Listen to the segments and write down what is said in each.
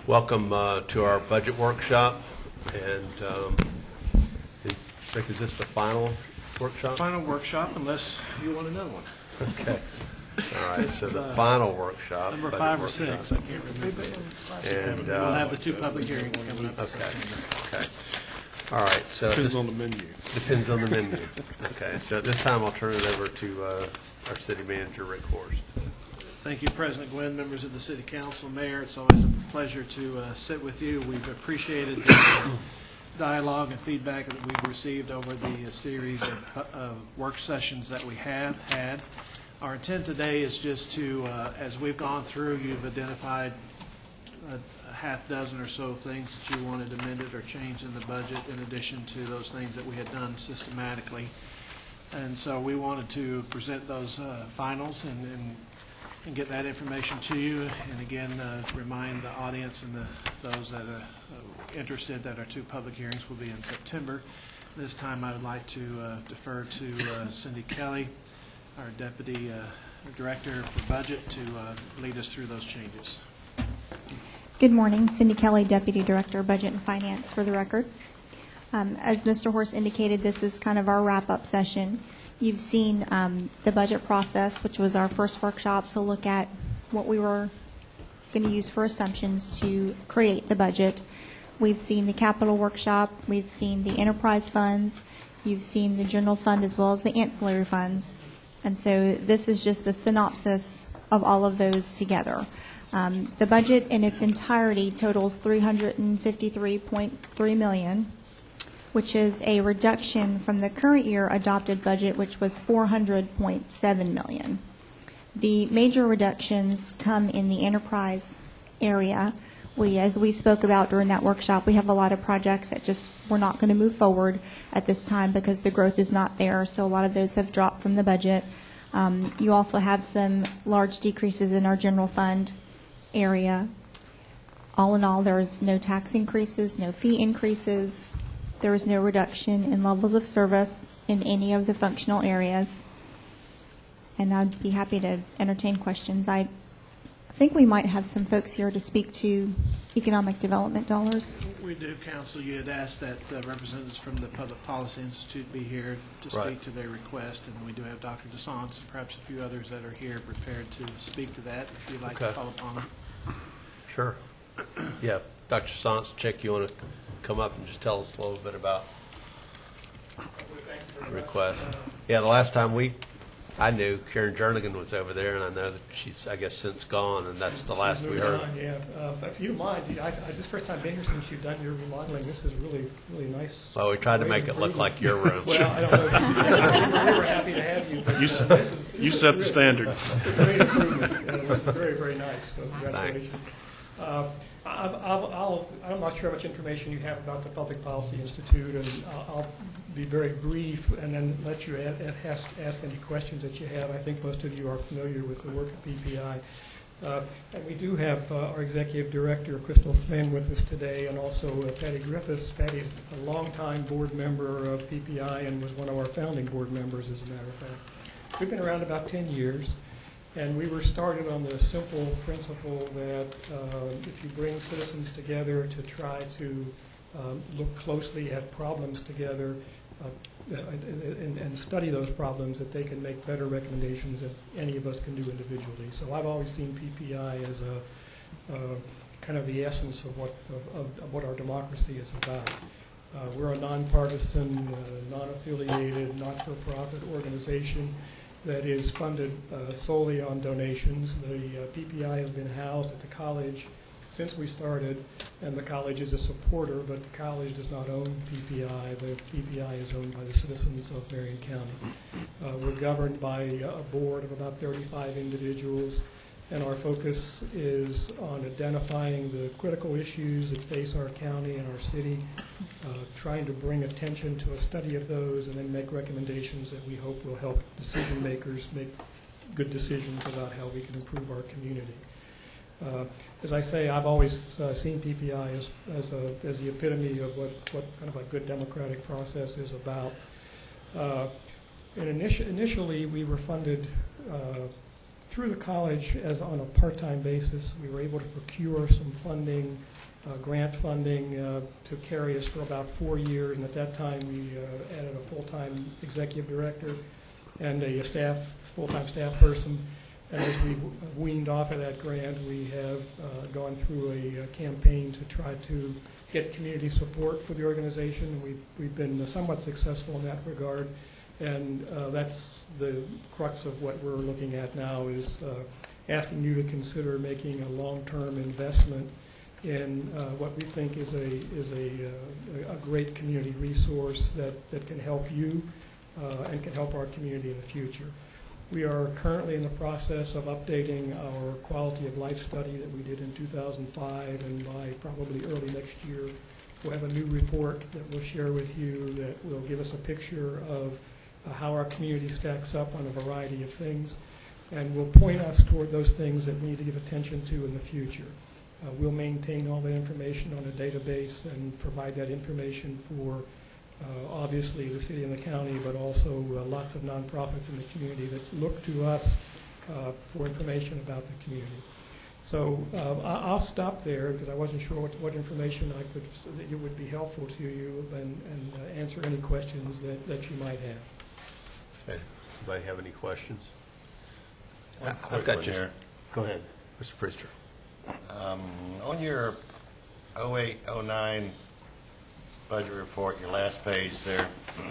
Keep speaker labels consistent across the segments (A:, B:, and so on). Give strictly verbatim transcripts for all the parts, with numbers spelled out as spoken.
A: Welcome uh, to our budget workshop. And um, I think, is this the final workshop?
B: Final workshop, unless you want another one.
A: Okay. All right, so
B: This
A: the
B: is, uh,
A: final workshop.
B: Number
A: budget
B: five or
A: workshop.
B: six, I can't remember.
A: And,
B: We'll
A: uh,
B: have the two public hearings coming up. this
A: okay,
B: September.
A: okay. All right, so.
C: Depends
A: this-
C: on the menu.
A: Depends on the menu. Okay, so at this time, I'll turn it over to uh, our city manager, Rick Horst.
B: Thank you, President Gwynn, members of the City Council, Mayor. It's always a pleasure to uh, sit with you. We've appreciated the dialogue and feedback that we've received over the uh, series of uh, work sessions that we have had. Our intent today is just to, uh, as we've gone through, you've identified a, a half dozen or so things that you wanted amended or changed in the budget, in addition to those things that we had done systematically. And so we wanted to present those uh, finals and, and and get that information to you, and again, uh, remind the audience and the, those that are uh, interested that our two public hearings will be in September. This time I would like to uh, defer to uh, Cindy Kelly, our Deputy uh, Director for Budget, to uh, lead us through those changes.
D: Good morning. Cindy Kelly, Deputy Director, Budget and Finance, for the record. Um, as Mister Horst indicated, this is kind of our wrap-up session. You've seen um, the budget process, which was our first workshop to look at what we were going to use for assumptions to create the budget. We've seen the capital workshop. We've seen the enterprise funds. You've seen the general fund as well as the ancillary funds. And so this is just a synopsis of all of those together. Um, the budget in its entirety totals three hundred fifty-three point three million dollars, which is a reduction from the current year adopted budget, which was four hundred point seven million dollars. The major reductions come in the enterprise area. We, as we spoke about during that workshop, we have a lot of projects that just we're not going to move forward at this time because the growth is not there, so a lot of those have dropped from the budget. Um, you also have some large decreases in our general fund area. All in all, there is no tax increases, no fee increases. There is no reduction in levels of service in any of the functional areas. And I'd be happy to entertain questions. I think we might have some folks here to speak to economic development dollars.
B: We do, Council. You had asked that uh, representatives from the Public Policy Institute be here to speak
A: Right.
B: to their request, and we do have Doctor DeSance and perhaps a few others that are here prepared to speak to that if you'd like
A: Okay.
B: to call upon them.
A: Sure. Yeah, Doctor Sonsczyk, you want to come up and just tell us a little bit about the request? Yeah, the last time we, I knew Karen Jernigan was over there, and I know that she's, I guess, since gone, and that's the last we
E: Moving
A: heard.
E: on, Yeah, uh, if you don't mind, I, I, this is the first time being here since you've done your remodeling. This is really, really nice.
A: Well, we tried to
E: Great
A: make it look
E: improvement.
A: like your room.
E: Well, I don't know. We were happy to have you. But, uh,
C: You s-
E: this is-
C: You
E: this
C: set
E: is
C: the
E: really-
C: standard.
E: Great improvement. Uh, It was very, very nice. So congratulations. Uh, I'll, I'll, I'll, I'm not sure how much information you have about the Public Policy Institute, and I'll, I'll be very brief and then let you add, add, ask, ask any questions that you have. I think most of you are familiar with the work of P P I. Uh, and we do have uh, our Executive Director, Crystal Flynn, with us today, and also uh, Patty Griffiths. Patty's a longtime board member of P P I and was one of our founding board members, as a matter of fact. We've been around about ten years. And we were started on the simple principle that uh, if you bring citizens together to try to um, look closely at problems together uh, and, and study those problems, that they can make better recommendations than any of us can do individually. So I've always seen P P I as a uh, kind of the essence of what of, of, of what our democracy is about. Uh, we're a nonpartisan, uh, non-affiliated, not-for-profit organization that is funded uh, solely on donations. The uh, P P I has been housed at the college since we started, and the college is a supporter, but the college does not own P P I. The P P I is owned by the citizens of Marion County. Uh, we're governed by a board of about thirty-five individuals, and our focus is on identifying the critical issues that face our county and our city, uh, trying to bring attention to a study of those, and then make recommendations that we hope will help decision makers make good decisions about how we can improve our community. Uh, as I say, I've always uh, seen P P I as, as, a, as the epitome of what, what kind of a good democratic process is about. Uh, and initi initially, we were funded uh, through the college, as on a part-time basis, we were able to procure some funding, uh, grant funding, uh, to carry us for about four years. And at that time, we uh, added a full-time executive director and a staff, full-time staff person. And as we've weaned off of that grant, we have uh, gone through a, a campaign to try to get community support for the organization. And we've, we've been somewhat successful in that regard. And uh, that's the crux of what we're looking at now, is uh, asking you to consider making a long-term investment in uh, what we think is a, is a, uh, a great community resource that, that can help you uh, and can help our community in the future. We are currently in the process of updating our quality of life study that we did in two thousand five, and by probably early next year, we'll have a new report that we'll share with you that will give us a picture of uh, how our community stacks up on a variety of things, and will point us toward those things that we need to give attention to in the future. Uh, we'll maintain all that information on a database and provide that information for Uh, obviously the city and the county, but also uh, lots of nonprofits in the community that look to us uh, for information about the community. So uh, I- I'll stop there because I wasn't sure what, what information I could, that it would be helpful to you, and, and uh, answer any questions that, that you might have.
A: Okay. Anybody have any questions?
C: One
A: I've
C: quick
A: got
C: one
A: just-
C: here.
A: Go ahead, Mister Priester.
C: Um, On your oh eight, oh nine budget report, your last page there,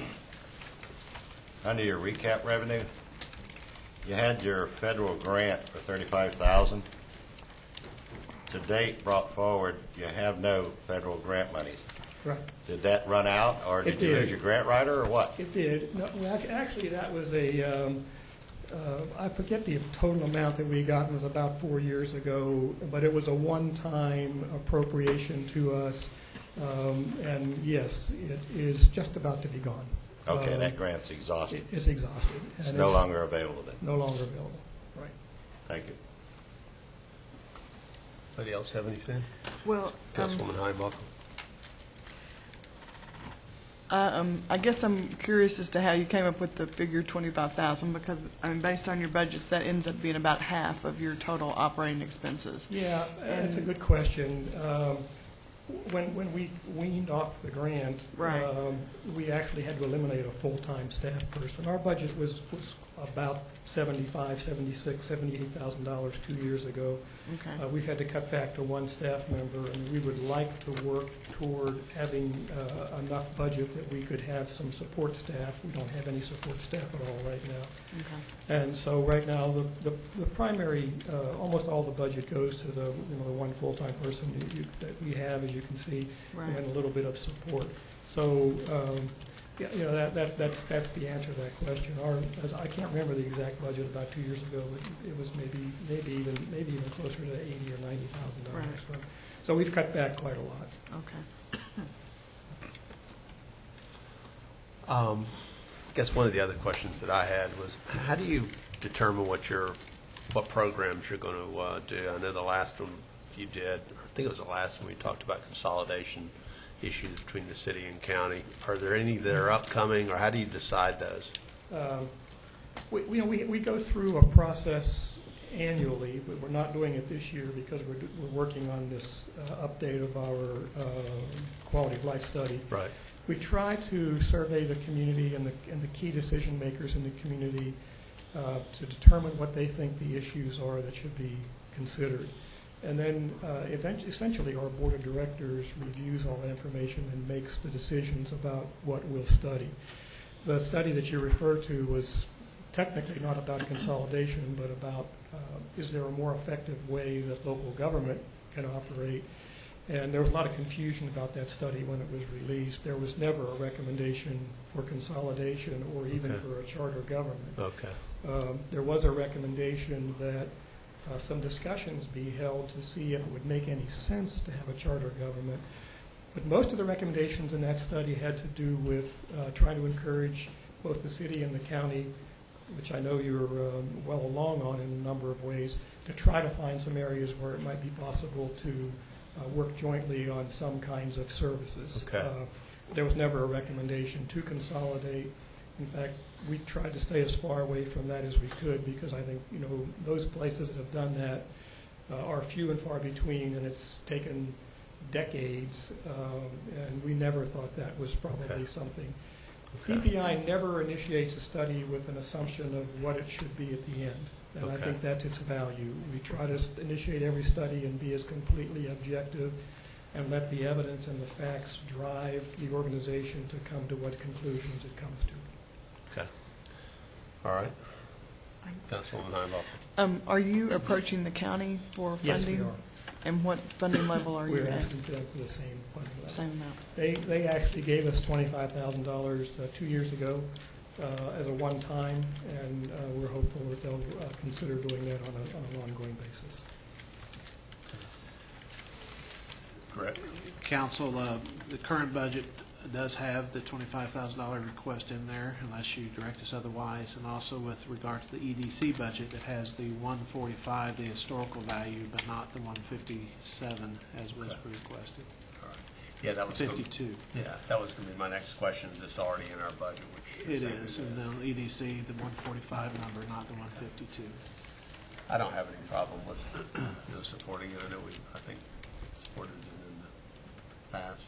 C: under your recap revenue, you had your federal grant for thirty-five thousand dollars. To date, brought forward, you have no federal grant monies.
E: Right.
C: Did that run out, or
E: It
C: did you lose
E: did.
C: your grant writer, or what?
E: It did. No, well, ac- actually, that was a, um, uh, I forget the total amount that we got, it was about four years ago, but it was a one-time appropriation to us. Um, and yes, it is just about to be gone.
C: Okay,
E: Um,
C: that grant's exhausted.
E: it- It's exhausted.
C: It's
E: and
C: no longer available then.
E: No longer available, right.
C: Thank you.
A: Anybody else have anything?
F: Well, um,
A: Councilwoman Heinbuckle?
F: um, I guess I'm curious as to how you came up with the figure twenty-five thousand, because, I mean, based on your budgets, that ends up being about half of your total operating expenses.
E: Yeah, that's a
F: And-
E: good question. Um, When, when we weaned off the grant,
F: Right.
E: um, we actually had to eliminate a full-time staff person. Our budget was, was about seventy-five, seventy-six, seventy-eight thousand dollars two years ago.
F: Okay.
E: Uh, We've had to cut back to one staff member, and we would like to work toward having uh, enough budget that we could have some support staff. We don't have any support staff at all right now.
F: Okay.
E: And so right now, the, the, the primary, uh, almost all the budget goes to the, you know, the one full-time person that you, that we have, as you can see,
F: Right.
E: and a little bit of support. So, um, yeah, you know, that, that, that's, that's the answer to that question. Our, as, I can't remember the exact budget about two years ago, but it was maybe, maybe even, maybe even closer to eighty or ninety thousand dollars.
F: Right.
E: So we've cut back quite a lot.
F: Okay.
A: Um, I guess one of the other questions that I had was, how do you determine what your, what programs you're going to uh, do? I know the last one you did, I think it was the last one we talked about consolidation issues between the city and county. Are there any that are upcoming, or how do you decide those?
E: Um, We, we, we we go through a process annually, but we're not doing it this year because we're, do- we're working on this uh, update of our uh, quality of life study.
A: Right.
E: We try to survey the community and the, and the key decision makers in the community uh, to determine what they think the issues are that should be considered. And then uh, event- essentially our board of directors reviews all that information and makes the decisions about what we'll study. The study that you refer to was technically not about consolidation, but about uh, is there a more effective way that local government can operate. And there was a lot of confusion about that study when it was released. There was never a recommendation for consolidation or even
A: Okay.
E: for a charter government.
A: Okay.
E: Um, There was a recommendation that uh, some discussions be held to see if it would make any sense to have a charter government. But most of the recommendations in that study had to do with uh, trying to encourage both the city and the county, which I know you're um, well along on in a number of ways, to try to find some areas where it might be possible to uh, work jointly on some kinds of services.
A: Okay.
E: Uh, There was never a recommendation to consolidate. In fact, we tried to stay as far away from that as we could because I think, you know, those places that have done that uh, are few and far between, and it's taken decades, um, and we never thought that was probably
A: Okay.
E: something.
A: Okay.
E: D P I never initiates a study with an assumption of what it should be at the end, and I
A: Okay.
E: think that's its value. We try to s- initiate every study and be as completely objective and let the evidence and the facts drive the organization to come to what conclusions it comes to.
A: Okay. All right. Councilwoman Heinbach.
F: Um, are you approaching the county for
E: Yes,
F: funding?
E: we are.
F: And what funding level are you
E: We're
F: at?
E: asking for them for the same funding level.
F: Same amount.
E: They, they actually gave us twenty-five thousand dollars uh, two years ago uh, as a one-time, and uh, we're hopeful that they'll uh, consider doing that on, a, on an ongoing basis.
A: Correct.
B: Council, uh, the current budget does have the twenty-five thousand dollar request in there, unless you direct us otherwise. And also with regard to the E D C budget, it has the one forty-five, the historical value, but not the one fifty-seven as was
A: Okay.
B: requested.
A: All right. Yeah, that was. gonna-
B: fifty-two.
A: Yeah, that was going to be my next question. Is this already in our budget? Which you're
B: It
A: saying
B: is,
A: it
B: and then E D C, the one forty-five number, not the one fifty-two.
A: I don't have any problem with, you know, supporting it. I know we, I think, supported it in the past.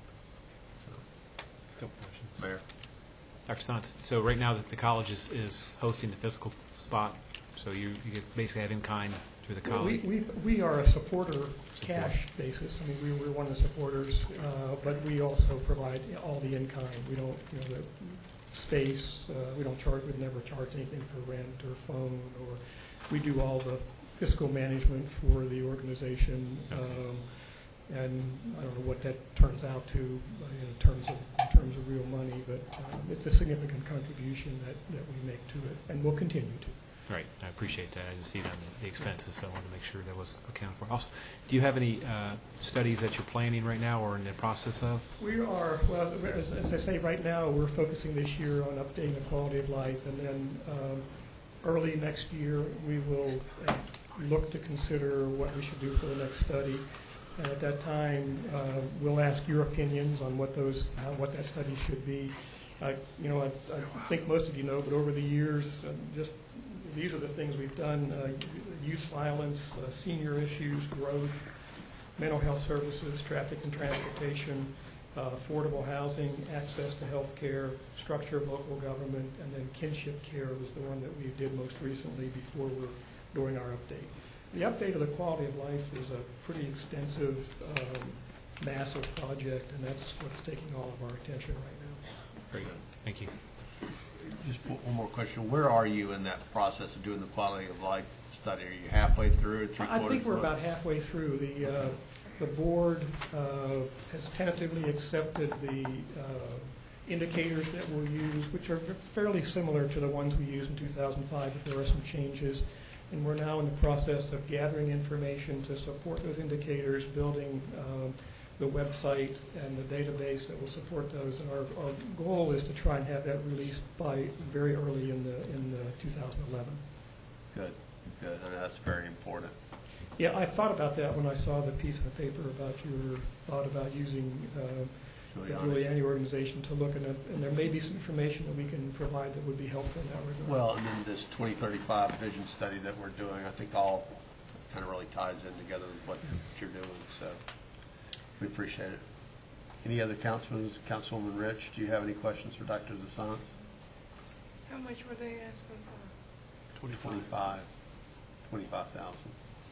A: So,
G: Couple questions.
A: Mayor?
G: Doctor Science, so right now that the college is, is hosting the physical spot, so you, you get basically have in kind through the
E: Well, We,
G: college?
E: we, we are a supporter cash basis. I mean, we, we're one of the supporters, uh, but we also provide all the in-kind. We don't, you know, the space, uh, we don't charge, we've never charged anything for rent or phone, or we do all the fiscal management for the organization. Um, and I don't know what that turns out to uh, in terms of, in terms of real money, but um, it's a significant contribution that, that we make to it, and will continue to.
G: Right, I appreciate that. I didn't see it on the- the expenses, so I wanted to make sure that was accounted for. Also, do you have any uh, studies that you're planning right now or in the process of?
E: We are, well, as, as I say, right now, we're focusing this year on updating the quality of life, and then um, early next year, we will uh, look to consider what we should do for the next study. And at that time, uh, we'll ask your opinions on what those, how, what that study should be. I, you know, I, I think most of you know, but over the years, uh, just, these are the things we've done, uh, youth violence, uh, senior issues, growth, mental health services, traffic and transportation, uh, affordable housing, access to health care, structure of local government, and then kinship care was the one that we did most recently before we're doing our update. The update of the quality of life is a pretty extensive, um, massive project, and that's what's taking all of our attention right now.
A: Very good.
G: Thank you.
A: Just one one more question. Where are you in that process of doing the quality of life study? Are you halfway through, three
E: I
A: quarters?
E: think we're
A: through?
E: about halfway through. The, uh, the board uh, has tentatively accepted the uh, indicators that we'll use, which are fairly similar to the ones we used in two thousand five, but there are some changes. And we're now in the process of gathering information to support those indicators, building um, the website and the database that will support those. And our, our goal is to try and have that released by very early in the, in the two thousand eleven.
A: Good, good. I know that's very important.
E: Yeah, I thought about that when I saw the piece of paper about your thought about using uh, the
A: Giuliani.
E: Giuliani organization to look at it, and there may be some information that we can provide that would be helpful in that regard.
A: Well, and then this twenty thirty-five vision study that we're doing, I think all kind of really ties in together with what you're doing, so we appreciate it. Any other councilmen, Councilwoman Rich, do you have any questions for Doctor Zasans?
H: How much were they asking for?
A: Twenty-five, twenty-five thousand.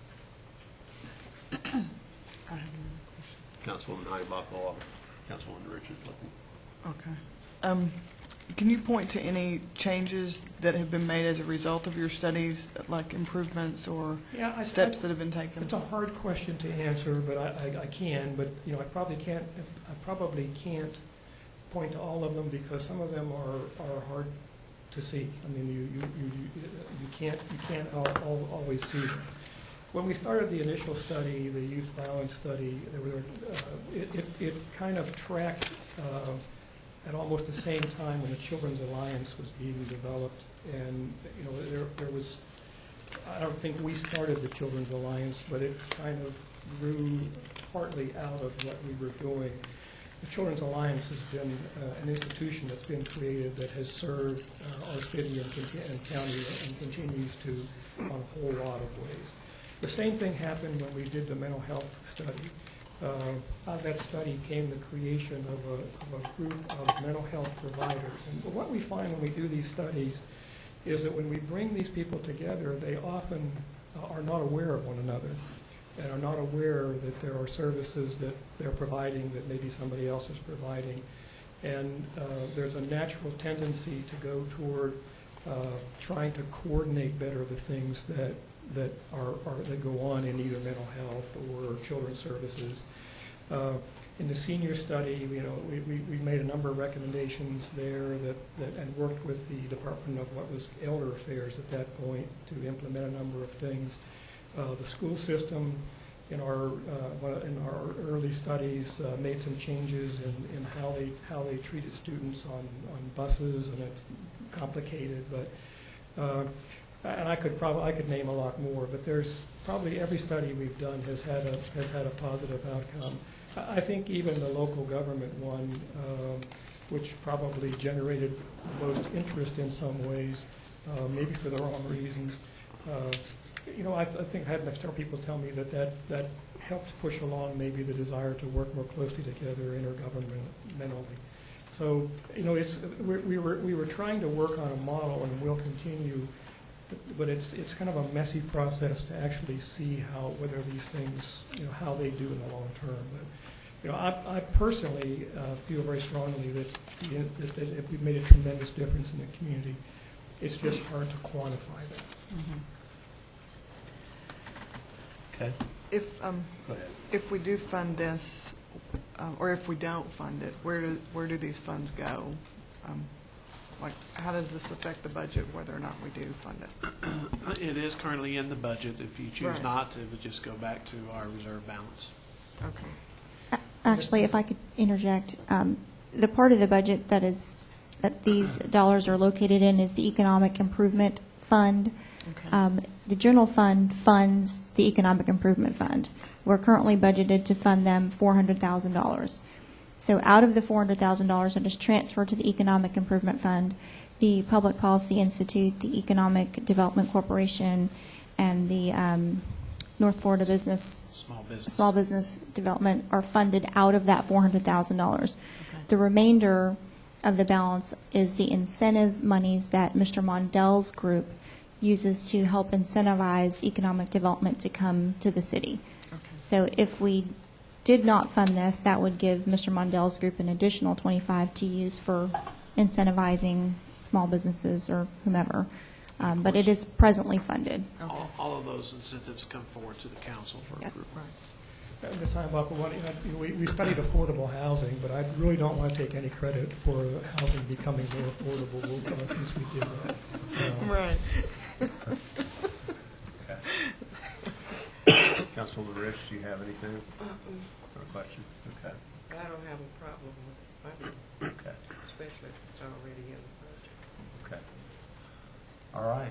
F: I have no
A: Councilwoman Heinbach, or Councilwoman Rich is looking.
F: question. Okay. Um, Can you point to any changes that have been made as a result of your studies, like improvements or
E: Yeah, I-
F: steps
E: I-
F: that have been taken?
E: It's a hard question to answer, but I, I, I can, but, you know, I probably can't, I probably can't point to all of them because some of them are, are hard to see. I mean, you, you, you, you you can't, you can't al al always see them. When we started the initial study, the youth violence study, there were, uh, it, it, it kind of tracked, uh, at almost the same time when the Children's Alliance was being developed. And, you know, there, there was, I don't think we started the Children's Alliance, but it kind of grew partly out of what we were doing. the Children's Alliance has been uh, an institution that's been created that has served uh, our city and, conti- and county and continues to on a whole lot of ways. The same thing happened when we did the mental health study. Uh, out of that study came the creation of a, of a group of mental health providers. And what we find when we do these studies is that when we bring these people together, they often uh, are not aware of one another and are not aware that there are services that they're providing that maybe somebody else is providing. And uh, there's a natural tendency to go toward uh, trying to coordinate better the things that that are, are that go on in either mental health or children's services. Uh, in the senior study, you know, we, we, we made a number of recommendations there that, that and worked with the Department of what was Elder Affairs at that point to implement a number of things. Uh, the school system in our uh, in our early studies uh, made some changes in, in how they how they treated students on, on buses, and it's complicated, but uh, and I could probably I could name a lot more, but there's probably every study we've done has had a has had a positive outcome. I think even the local government one, um, which probably generated the most interest in some ways, uh, maybe for the wrong reasons. Uh, you know, I, I think I had several people tell me that, that that helped push along maybe the desire to work more closely together intergovernmentally. So, you know, it's we, we were we were trying to work on a model, and we'll continue. But it's it's kind of a messy process to actually see how whether these things, you know, how they do in the long term. But you know, I, I personally uh, feel very strongly that, the, that that if we've made a tremendous difference in the community, it's just hard to quantify that.
F: Mhm.
A: Okay.
F: If, um,
A: Go ahead.
F: if we do fund this, um, or if we don't fund it, where do, where do these funds go? Um, Like, how does this affect the budget, whether or not we do fund it?
B: It is currently in the budget. If you choose
F: Right.
B: not to, it would just go back to our reserve balance.
F: Okay.
D: Actually, if I could interject, um, the part of the budget that is, that these dollars are located in is the Economic Improvement Fund.
F: Okay.
D: Um, The general fund funds the Economic Improvement Fund. We're currently budgeted to fund them four hundred thousand dollars. So out of the four hundred thousand dollars that is transferred to the Economic Improvement Fund, the Public Policy Institute, the Economic Development Corporation, and the um, North Florida Business
B: Small business.
D: Small Business Development are funded out of that four hundred thousand dollars.
F: Okay.
D: The remainder of the balance is the incentive monies that Mister Mondell's group uses to help incentivize economic development to come to the city.
F: Okay.
D: So if we did not fund this, that would give Mister Mondell's group an additional twenty-five to use for incentivizing small businesses or whomever. Um, but it is presently funded.
B: All, all of those incentives come forward to the council for
D: Yes.
B: approval.
F: Right.
E: Uh, Miz Heimbach, what, you know, we, we studied affordable housing, but I really don't want to take any credit for housing becoming more affordable uh, since we did that. Uh,
F: Right.
A: Councilwoman Rich, do you have anything or questions? Okay.
H: I don't have a problem with funding,
A: Okay.
H: especially if it's already in the budget.
A: Okay. All right.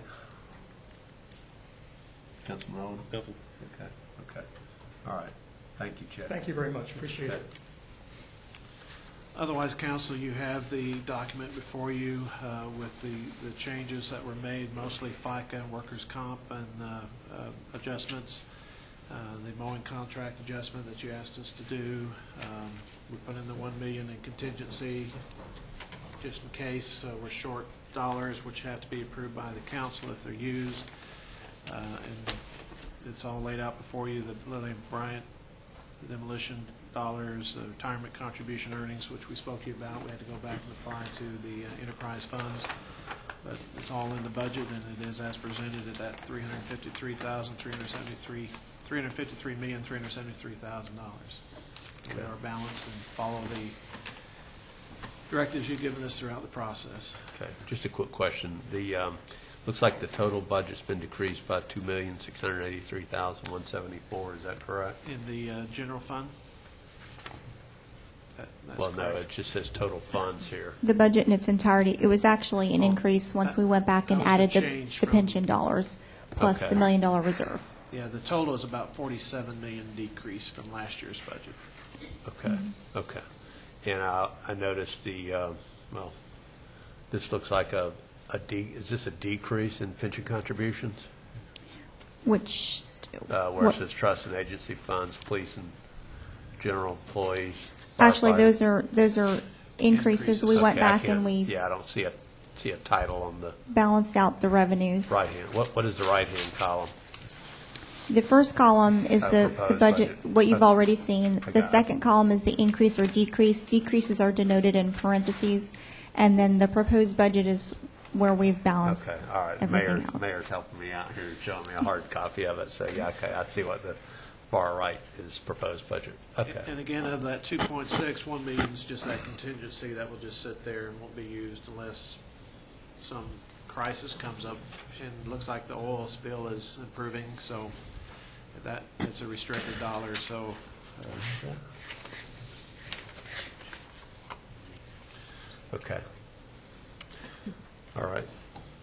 A: Councilman Owen? Nothing. Okay. Okay. All right. Thank you, Chet.
E: Thank you very much, appreciate it.
B: Otherwise, council, you have the document before you uh, with the, the changes that were made, mostly FICA and workers' comp and uh, uh, adjustments. Uh, the mowing contract adjustment that you asked us to do. Um, we put in the one million in contingency just in case uh, we're short dollars, which have to be approved by the council if they're used. Uh, and it's all laid out before you. The Lillian Bryant, the demolition dollars, the retirement contribution earnings, which we spoke to you about. We had to go back and apply to the uh, enterprise funds. But it's all in the budget, and it is as presented at that three hundred fifty-three thousand, three hundred seventy-three, three hundred fifty-three million, three hundred seventy-three thousand dollars. We are balanced and follow the directives you've given us throughout the process.
A: Okay. Just a quick question. The, um, looks like the total budget's been decreased by two million, six hundred eighty-three thousand, one seventy-four. Is that correct?
B: In the uh, general fund? That- that's
A: Well, no,
B: correct.
A: it just says total funds here.
D: The budget in its entirety, it was actually an
B: Oh,
D: increase once we went back and
B: that was the
D: added the,
B: change
D: the
B: from-
D: pension dollars plus
A: Okay.
D: the million dollar reserve.
B: Yeah, the total is about forty-seven million decrease from last year's budget.
A: Okay, okay. And I, I noticed the, uh, well, this looks like a, a de, is this a decrease in pension contributions?
D: Which,
A: Uh, where it
D: What-
A: says trust and agency funds, police and general employees.
D: actually,
A: firefighters.
D: those are, those are increases. We went
A: Okay, I
D: back and
A: can't-
D: we
A: Yeah, I don't see a, see a title on the
D: balanced out the revenues.
A: right hand. What, what is the right-hand column?
D: The first column is
A: Uh,
D: the
A: proposed
D: the budget,
A: budget.
D: what you've
A: Okay.
D: already seen.
A: got
D: The
A: it.
D: second column is the increase or decrease. Decreases are denoted in parentheses. And then the proposed budget is where we've balanced
A: Okay, all right.
D: everything
A: Mayor,
D: out.
A: Mayor's helping me out here, showing me a hard copy of it, so yeah, okay, I see what the far right is proposed budget. Okay,
B: And again, of that two point six, one million is just that contingency that will just sit there and won't be used unless some crisis comes up. And it looks like the oil spill is improving, so that, it's a restricted dollar, so. uh,
A: okay. All right.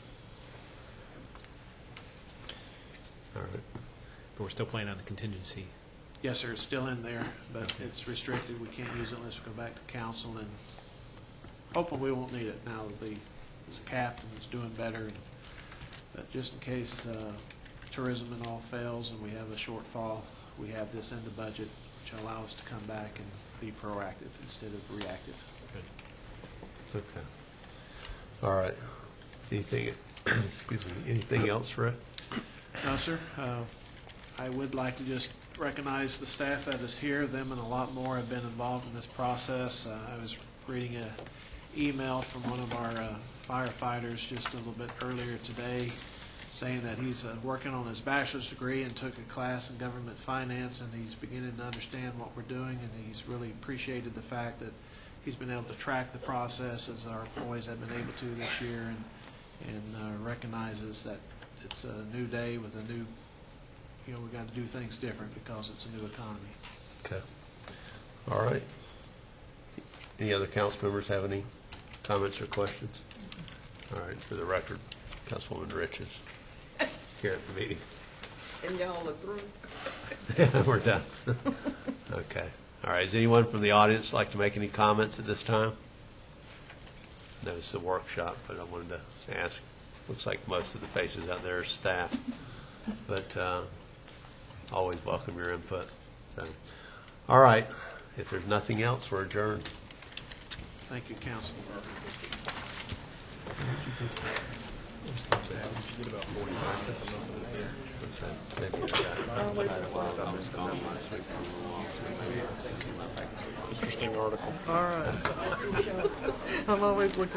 A: All right,
G: But we're still playing on the contingency.
B: Yes, sir, it's still in there, but it's restricted. We can't use it unless we go back to council, and hoping we won't need it now that the, it's capped and it's doing better. But just in case uh, tourism and all fails and we have a shortfall, we have this in the budget, which will allow us to come back and be proactive instead of reactive.
G: Good.
A: okay. All right. Anything, excuse me, anything else, Rick?
B: No, sir. Uh, I would like to just recognize the staff that is here. Them and a lot more have been involved in this process. Uh, I was reading an email from one of our uh, firefighters just a little bit earlier today saying that he's uh, working on his bachelor's degree and took a class in government finance, and he's beginning to understand what we're doing, and he's really appreciated the fact that he's been able to track the process as our employees have been able to this year, and, and uh, recognizes that it's a new day with a new, you know, we've got to do things different because it's a new economy.
A: Okay. All right. Any other council members have any comments or questions? All right, for the record, Councilwoman Rich is here at the meeting.
H: And y'all are through?
A: Yeah, we're done. Okay. All right, does anyone from the audience like to make any comments at this time? No, it's a workshop, but I wanted to ask. Looks like most of the faces out there are staff, but uh, always welcome your input. So, all right, if there's nothing else, we're adjourned.
B: Thank you, council.
F: All right. I'm always looking.